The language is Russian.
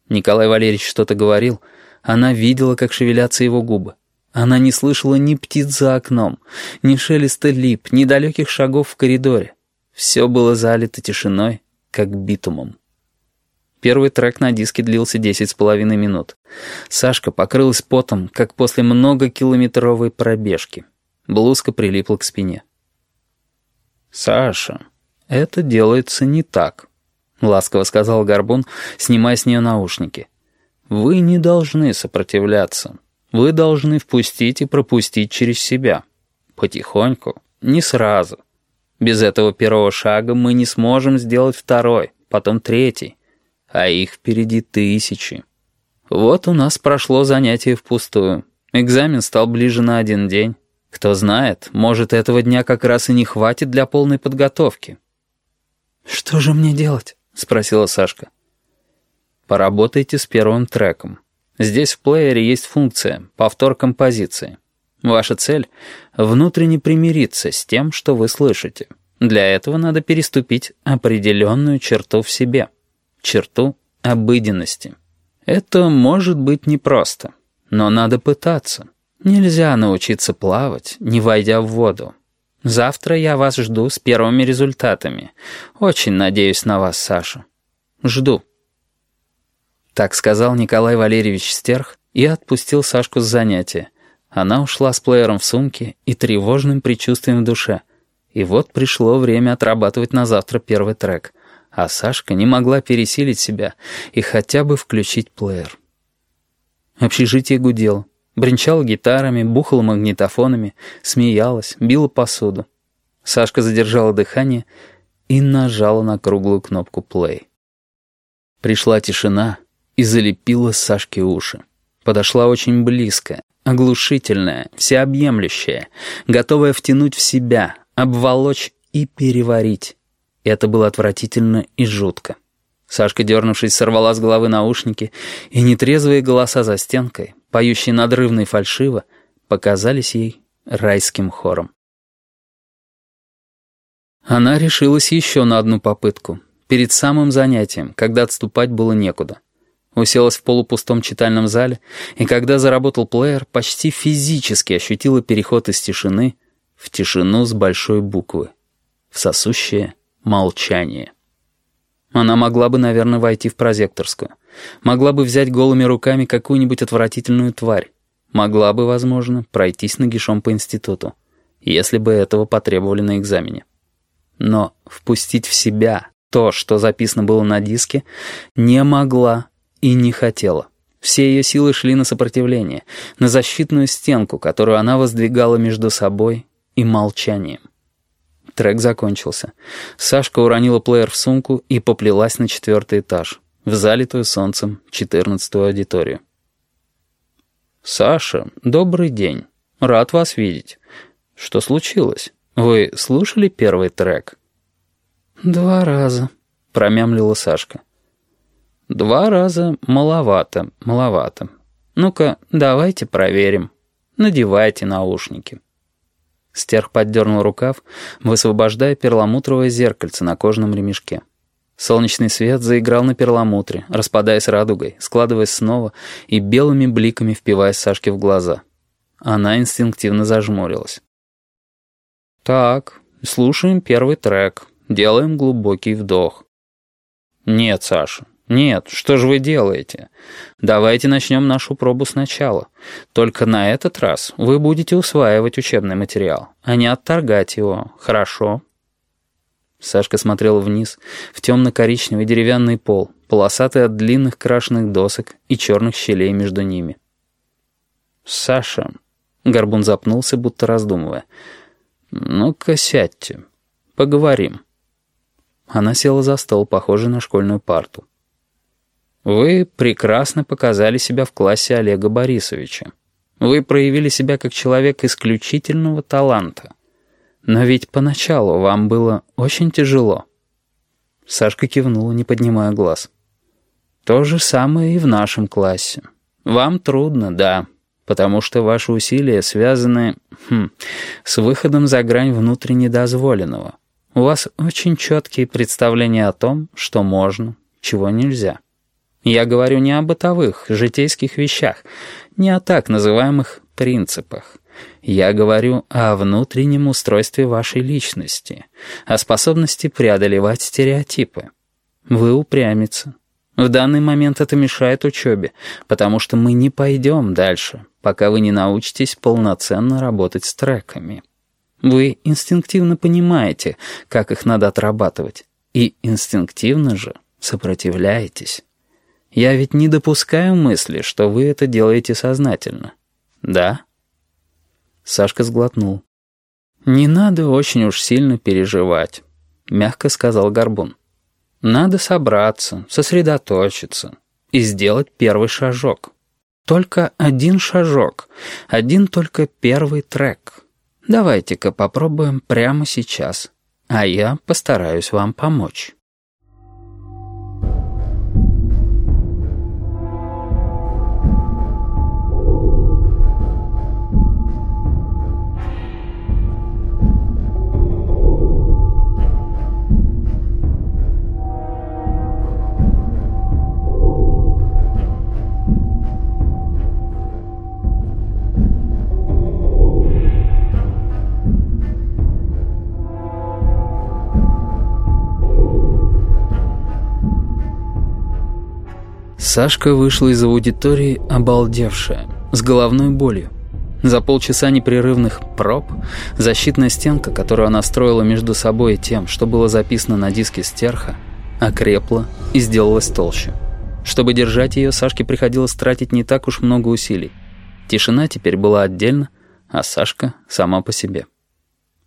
Николай Валерьевич что-то говорил. Она видела, как шевелятся его губы. Она не слышала ни птиц за окном, ни шелеста лип, ни далеких шагов в коридоре. Все было залито тишиной, как битумом. Первый трек на диске длился 10,5 минут. Сашка покрылась потом, как после многокилометровой пробежки. Блузка прилипла к спине. «Саша, это делается не так», — ласково сказал Горбун, снимая с нее наушники. «Вы не должны сопротивляться. Вы должны впустить и пропустить через себя. Потихоньку, не сразу. Без этого первого шага мы не сможем сделать второй, потом третий. А их впереди тысячи. Вот у нас прошло занятие впустую. Экзамен стал ближе на 1 день. Кто знает, может, этого дня как раз и не хватит для полной подготовки». «Что же мне делать?» — спросила Сашка. «Поработайте с первым треком. Здесь в плеере есть функция «Повтор композиции». Ваша цель — внутренне примириться с тем, что вы слышите. Для этого надо переступить определенную черту в себе. Черту обыденности. Это может быть непросто, но надо пытаться. Нельзя научиться плавать, не войдя в воду. Завтра я вас жду с первыми результатами. Очень надеюсь на вас, Саша. Жду». Так сказал Николай Валерьевич Стерх и отпустил Сашку с занятия. Она ушла с плеером в сумке и тревожным предчувствием в душе. И вот пришло время отрабатывать на завтра первый трек. А Сашка не могла пересилить себя и хотя бы включить плеер. Общежитие гудело, бренчало гитарами, бухало магнитофонами, смеялось, било посуду. Сашка задержала дыхание и нажала на круглую кнопку «плей». Пришла тишина и залепила Сашке уши. Подошла очень близко, оглушительная, всеобъемлющая, готовая втянуть в себя, обволочь и переварить. Это было отвратительно и жутко. Сашка, дернувшись, сорвала с головы наушники, и нетрезвые голоса за стенкой, поющие надрывно и фальшиво, показались ей райским хором. Она решилась еще на одну попытку, перед самым занятием, когда отступать было некуда. Уселась в полупустом читальном зале, и когда заработал плеер, почти физически ощутила переход из тишины в тишину с большой буквы, в сосущее молчание. Она могла бы, наверное, войти в прозекторскую. Могла бы взять голыми руками какую-нибудь отвратительную тварь. Могла бы, возможно, пройтись нагишом по институту, если бы этого потребовали на экзамене. Но впустить в себя то, что записано было на диске, не могла и не хотела. Все ее силы шли на сопротивление, на защитную стенку, которую она воздвигала между собой и молчанием. Трек закончился. Сашка уронила плеер в сумку и поплелась на 4-й этаж, в залитую солнцем 14-ю аудиторию. «Саша, добрый день. Рад вас видеть. Что случилось? Вы слушали первый трек?» «2 раза», — промямлила Сашка. 2 раза маловато. Ну-ка, давайте проверим. Надевайте наушники». Стерх поддернул рукав, высвобождая перламутровое зеркальце на кожаном ремешке. Солнечный свет заиграл на перламутре, распадаясь радугой, складываясь снова и белыми бликами впиваясь Сашке в глаза. Она инстинктивно зажмурилась. «Так, слушаем первый трек. Делаем глубокий вдох». «Нет, Саша, нет, что же вы делаете? Давайте начнем нашу пробу сначала. Только на этот раз вы будете усваивать учебный материал, а не отторгать его, хорошо?» Сашка смотрела вниз, в темно-коричневый деревянный пол, полосатый от длинных крашеных досок и черных щелей между ними. «Саша», — Горбун запнулся, будто раздумывая, — «ну-ка сядьте, поговорим». Она села за стол, похожий на школьную парту. «Вы прекрасно показали себя в классе Олега Борисовича. Вы проявили себя как человек исключительного таланта. Но ведь поначалу вам было очень тяжело». Сашка кивнула, не поднимая глаз. «То же самое и в нашем классе. Вам трудно, да, потому что ваши усилия связаны с выходом за грань внутренне дозволенного. У вас очень четкие представления о том, что можно, чего нельзя. Я говорю не о бытовых, житейских вещах, не о так называемых принципах. Я говорю о внутреннем устройстве вашей личности, о способности преодолевать стереотипы. Вы упрямица. В данный момент это мешает учебе, потому что мы не пойдем дальше, пока вы не научитесь полноценно работать с треками. Вы инстинктивно понимаете, как их надо отрабатывать, и инстинктивно же сопротивляетесь. Я ведь не допускаю мысли, что вы это делаете сознательно. Да? Сашка сглотнул. «Не надо очень уж сильно переживать», — мягко сказал Горбун. «Надо собраться, сосредоточиться и сделать первый шажок. Только один шажок, один только первый трек. Давайте-ка попробуем прямо сейчас, а я постараюсь вам помочь». Сашка вышла из аудитории обалдевшая, с головной болью. За полчаса непрерывных проб защитная стенка, которую она строила между собой и тем, что было записано на диске стерха, окрепла и сделалась толще. Чтобы держать ее, Сашке приходилось тратить не так уж много усилий. Тишина теперь была отдельно, а Сашка сама по себе.